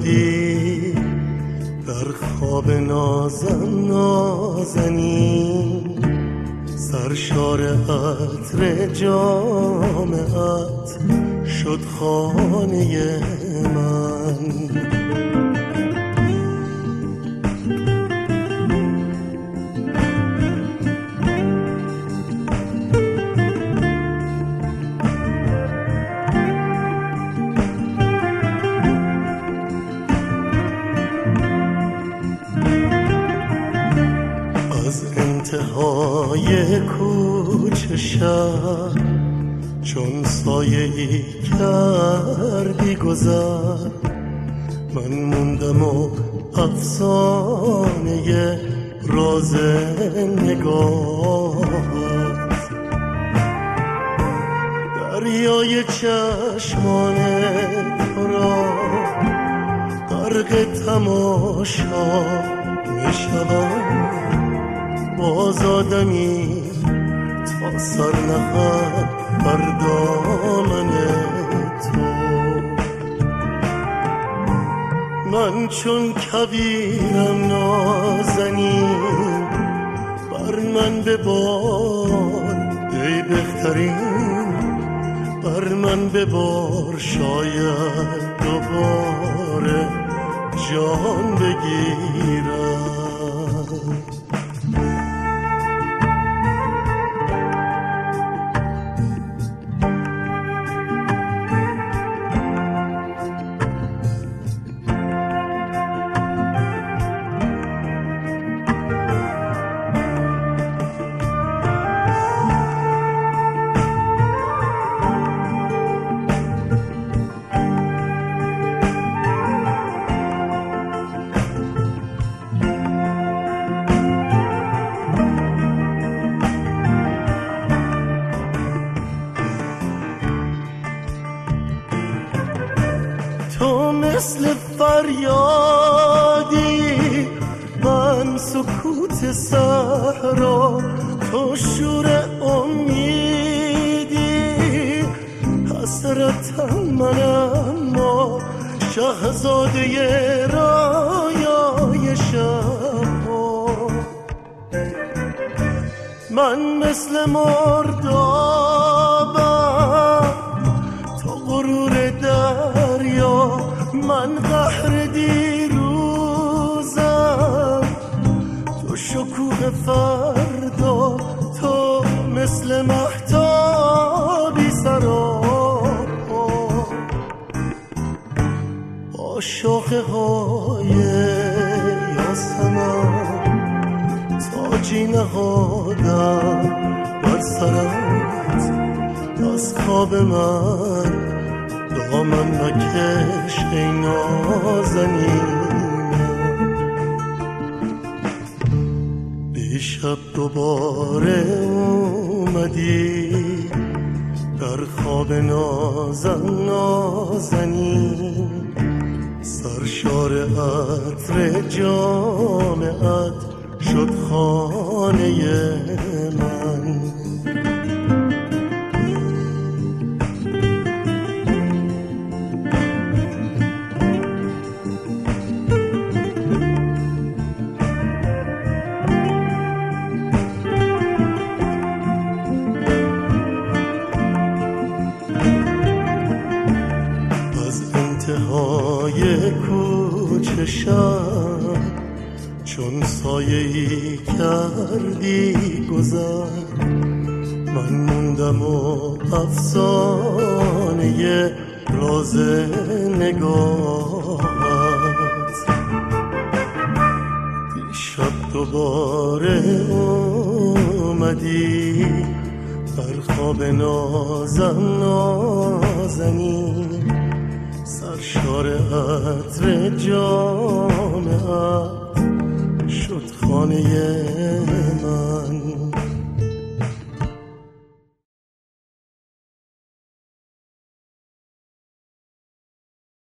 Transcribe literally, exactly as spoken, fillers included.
اومدی در خواب نازم نازنین، سرشار عطر جامعت شد خانه من. از انتهای کوچه شهر چون سایه ای کردی گذر، من موندم و افسانه راز نگاهت، دریای چشمان تو را غرق تماشا می شود، باز آدمی تا سر نهد بر دامن تو. من چون کبیرم نازنین، بر من ببار ای بهترین، بر من ببار شاید دوباره جان بگیرم. تو مثل فریادی، من سکوت صحرا، تو شور امیدی، حسرتم من اما شاهزاده رایای شبها. من مثل مردابم، تو غرور دریا، من قهر دیروزم، تو شکوه فردا، تو مثل مهتابی سراپا، با شاخه های یاسمن تاجی نهادم بر سرت، از خواب من دامن مکش ای نازنینم. دیشب دوباره اومدی در خواب نازم نازنین، سرشار عطر جامعت شد خانه من. انتهای کوچه شهر چون سایه ای کردی گذر، من موندم و افسانه راز نگاهت. دیشب دوباره اومدی در خواب نازم نازنین، سرشار عطر جامعت شد خانه من.